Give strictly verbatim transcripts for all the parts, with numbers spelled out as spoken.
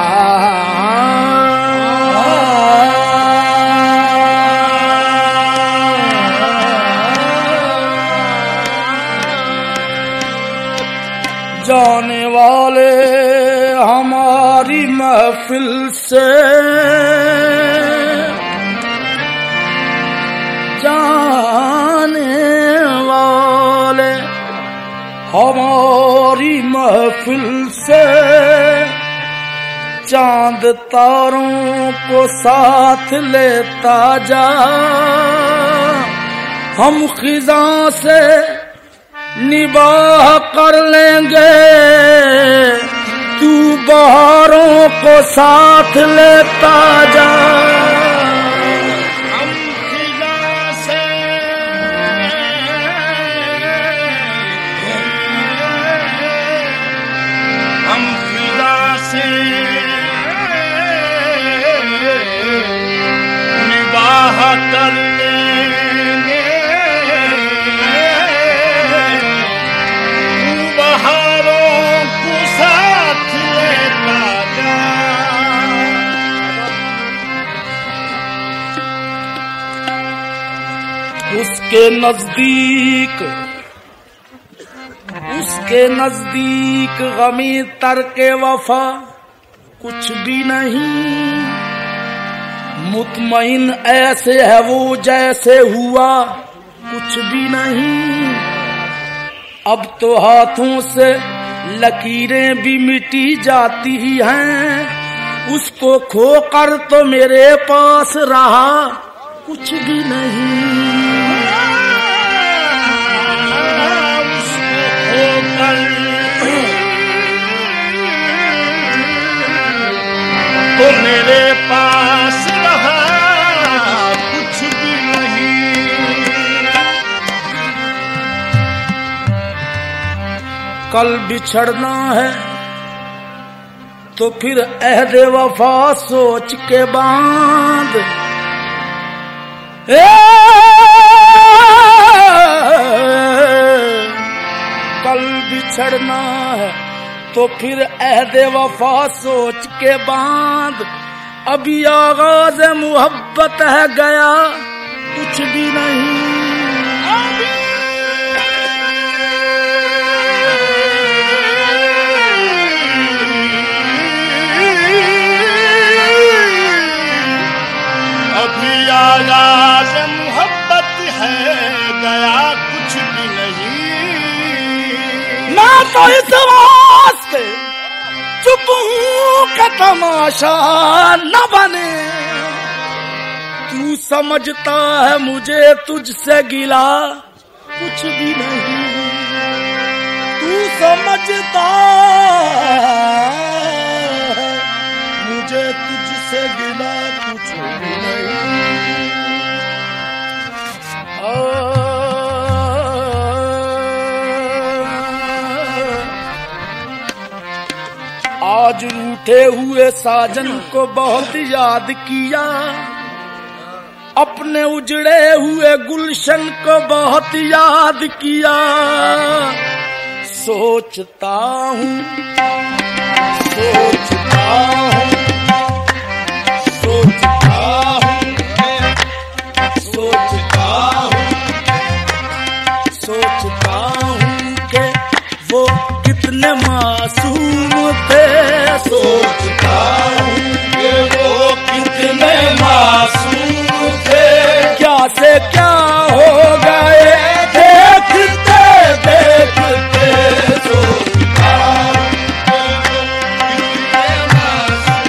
जाने वाले हमारी महफिल से जाने वाले हमारी महफिल से चांद तारों को साथ लेता जा। हम खिजा से निबाह कर लेंगे, तू बहारों को साथ लेता जा। हम खिजा से हम खिजा से निबाह कर लेंगे, उसके नजदीक उसके नजदीक गमी तरके वफा कुछ भी नहीं। मुतमईन ऐसे है वो जैसे हुआ कुछ भी नहीं। अब तो हाथों से लकीरें भी मिटी जाती हैं, उसको खोकर तो मेरे पास रहा कुछ भी नहीं। तो मेरे पास रहा कुछ भी नहीं। कल बिछड़ना है तो फिर अहदे वफा सोच के बांध। ए कल बिछड़ना है तो फिर अहदे वफा सोच के बांध। अभी आगाज मुहब्बत है गया कुछ भी नहीं। अभी आगाज मुहब्बत है गया कुछ भी नहीं। मैं तो इस वास्ते चुप हूँ का तमाशा न बने। तू समझता है मुझे तुझसे गिला कुछ भी नहीं। तू समझता है मुझे तुझसे गिला कुछ भी नहीं। आज रूठे हुए साजन को बहुत याद किया, अपने उजड़े हुए गुलशन को बहुत याद किया। सोचता हूँ सोचता हूँ सोचता हूँ सोचता हूँ सोचता हूँ कि वो कितने मासूम थे। सोचता हूँ कि वो कितने मासूम थे। क्या से क्या हो गए देखते देखते। सोचता हूँ कि वो कितने मासूम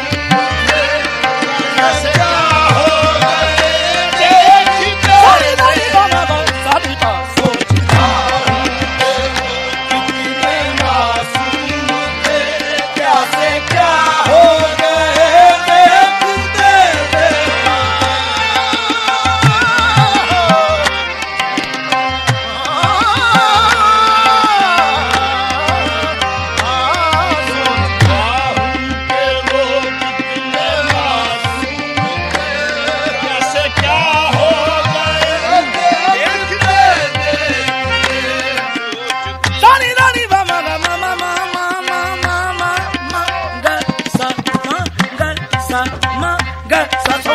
सा म ग सा सो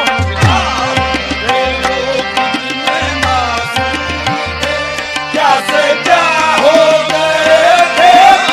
क्या से क्या हो गए थे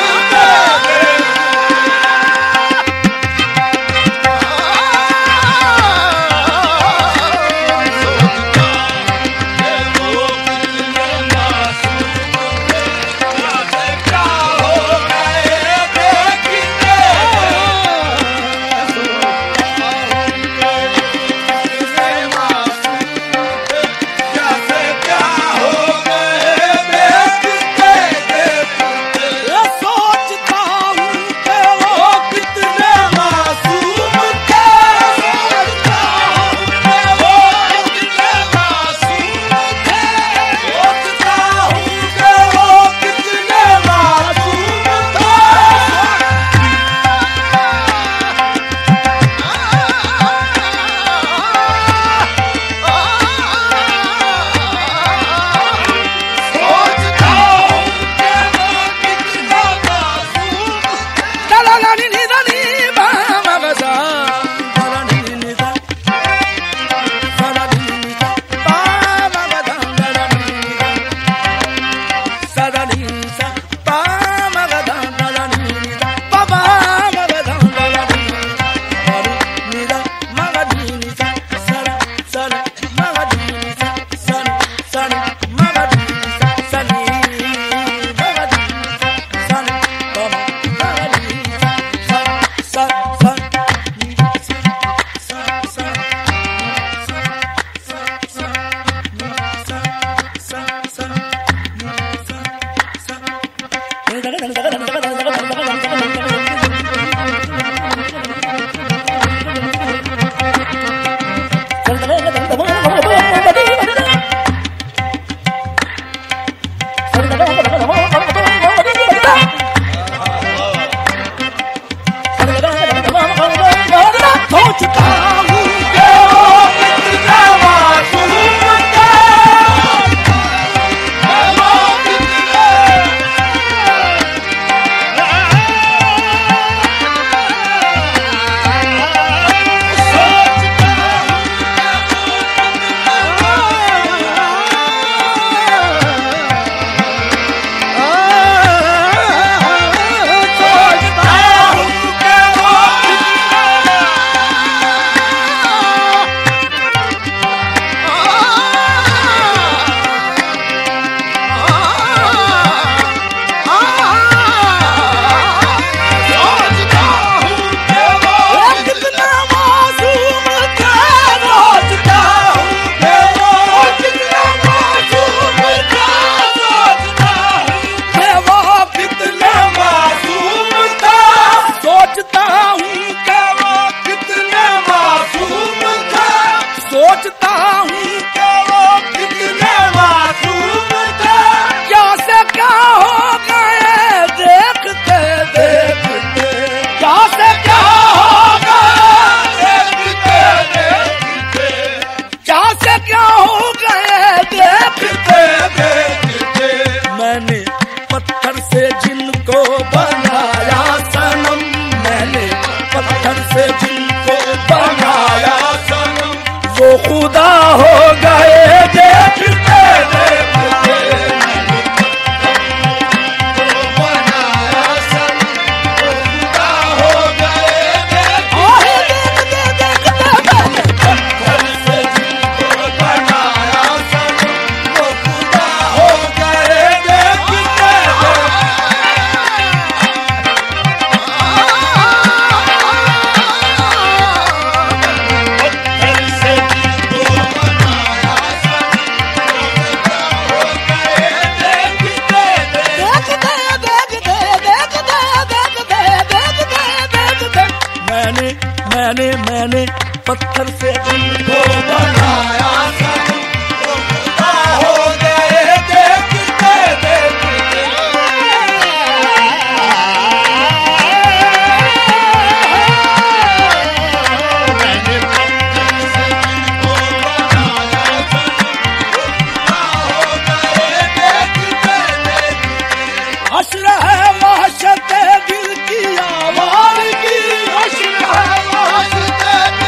खुदा हो गए देखते देखते मैंने मैंने पत्थर से जिनको बनाया हो गए देखते देखते मैंने पत्थर से जिनको बनाया हो गए देखते देखते हश्र है महशर दिल की आवाज़ की हश्र है महशर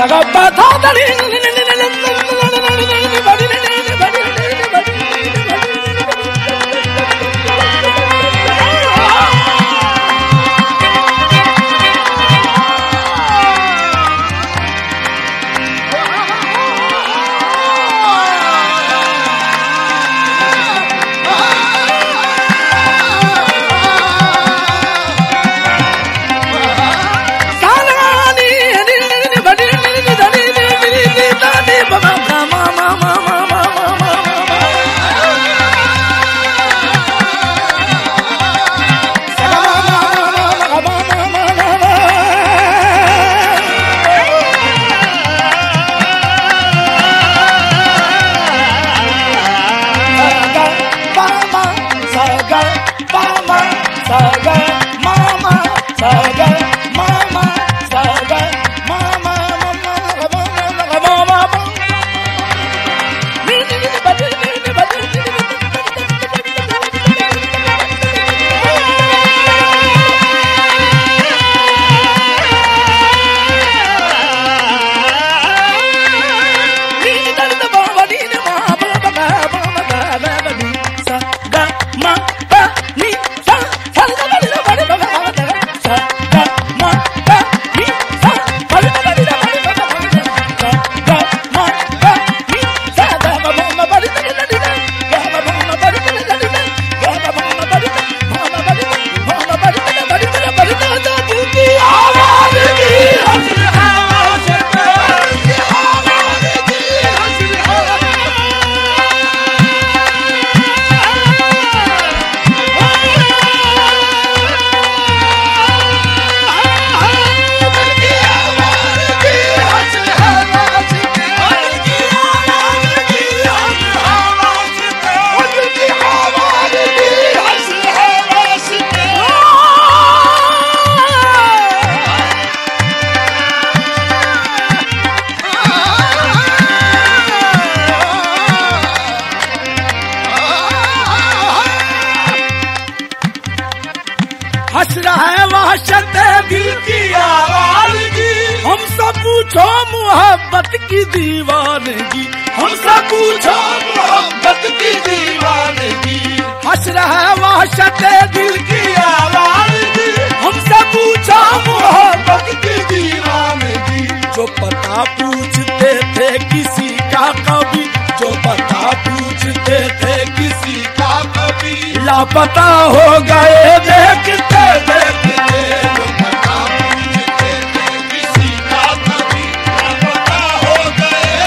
हंस रहा है वहशत दिल की आवाज की, हमसे पूछो मोहब्बत की दीवानगी, हमसे पूछो मोहब्बत की दीवानगी। हंस रहा है वहशत दिल की आवाज की, हमसे पूछो मोहब्बत की दीवानगी। जो पता पूछते थे किसी का कभी, जो पता पूछते थे किसी का कभी, लापता हो गए देखते देखते। जो पता पूछते थे किसी का कभी, लापता हो गए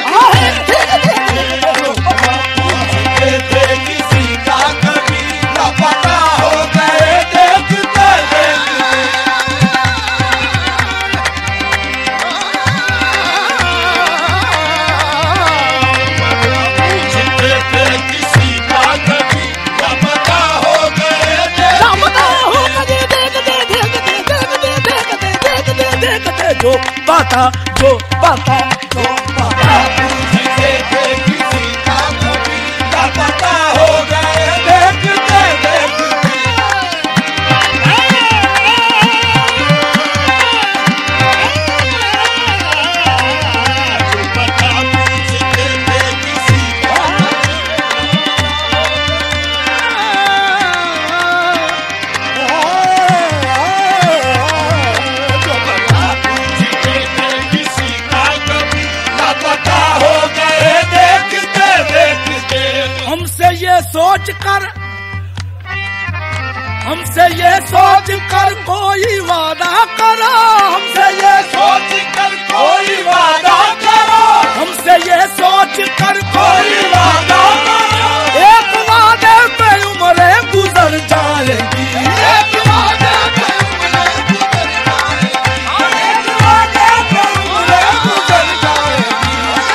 देखते। जो पता पूछते थे किसी का कभी, लापता हो गए देखते देखते। पूछते थे किसी का कभी, लापता हो गए देखते। जो पता जो पता जो पता पूछते थे किसी का कभी, लापता हो गए देखते देखते। जो पता पूछते थे किसी का, जो पता पूछते थे किसी का कभी, लापता हो गए देखते देखते। हमसे ये सोच कर हमसे ये सोच कर कोई वादा करो, हमसे ये सोच कर कोई वादा करो, हमसे ये सोच कर कोई कोई वादा करो। एक वादे पे उम्रें गुजर जाएगी, एक वादे पे उम्रें गुजर जाएगी, एक वादे पे उम्रें गुजर जाएगी।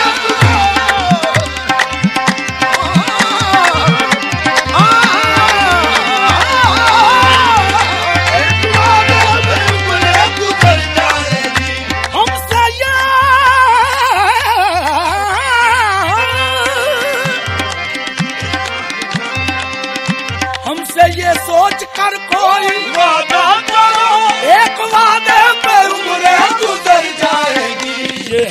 एक वादे पे उम्रें गुजर जाएगी। हमसे ये हमसे ये सोच कर कोई वादा करो, एक वादे पे उम्रें गुजर जाएगी। ये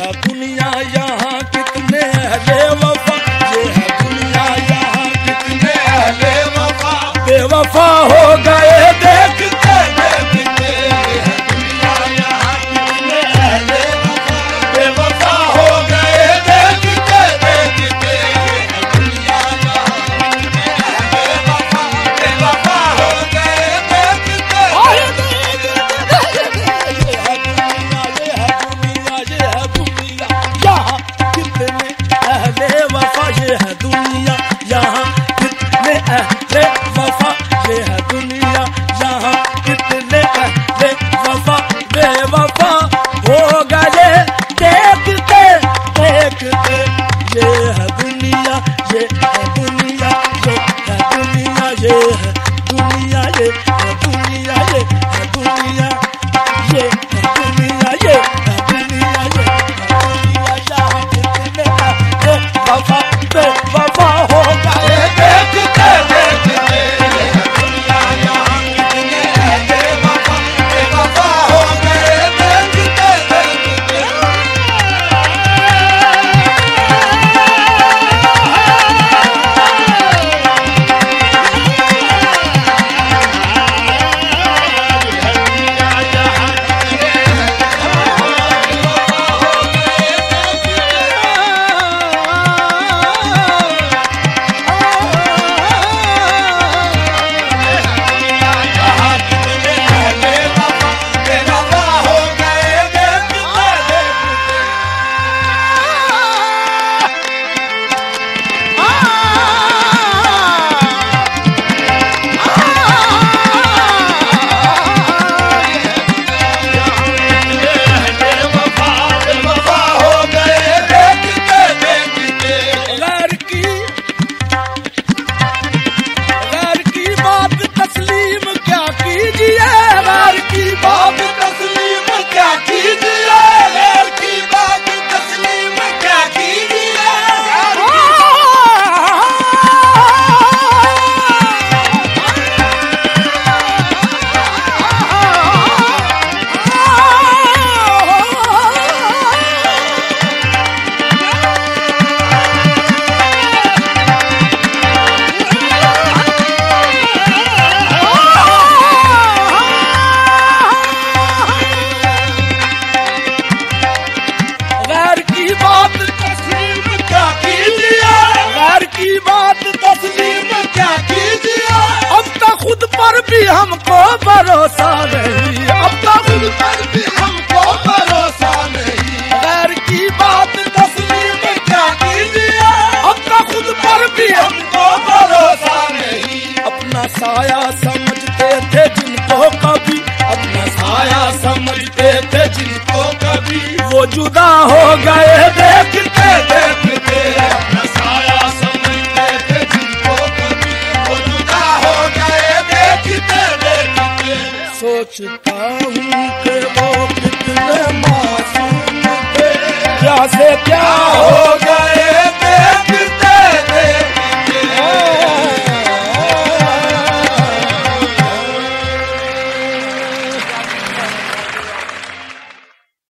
बेवफा हो गए देखते देखते दुनिया यहाँ कितने अहले वफा बेवफा हो गए देखते देखते दुनिया यहाँ कितने अहले वफा बेवफा हो गए देखते अहले वफा ये है दुनिया यहाँ कितने अहले वफा ये है दुनिया यहाँ कितने अहले वफा बेवफा हो गए देखते देखते ये है दुनिया ये है दुनिया ये है दुनिया ये है दुनिया ये है दुनिया ये है दुनिया ये है दुनिया ये है दुनिया ये है दुनिया यहाँ कितने अहले वफा बेवफा हो गए देखते देखते दुनिया यहाँ कितने अहले वफा बेवफा हो गए देखते देखते हमको भरोसा नहीं, अब तक खुद पर भी हमको भरोसा नहीं। गैर की बात तस्लीम क्या कीजिए, अब तक खुद पर भी हमको भरोसा नहीं। अपना साया समझते थे जिनको कभी, अपना साया समझते थे जिनको कभी, वो जुदा हो गए देखते देखते। अपना साया समझते थे जिनको कभी, वो जुदा हो गए देखते देखते। सोचता हूँ कि वो कितने मासूम थे, क्या से क्या हो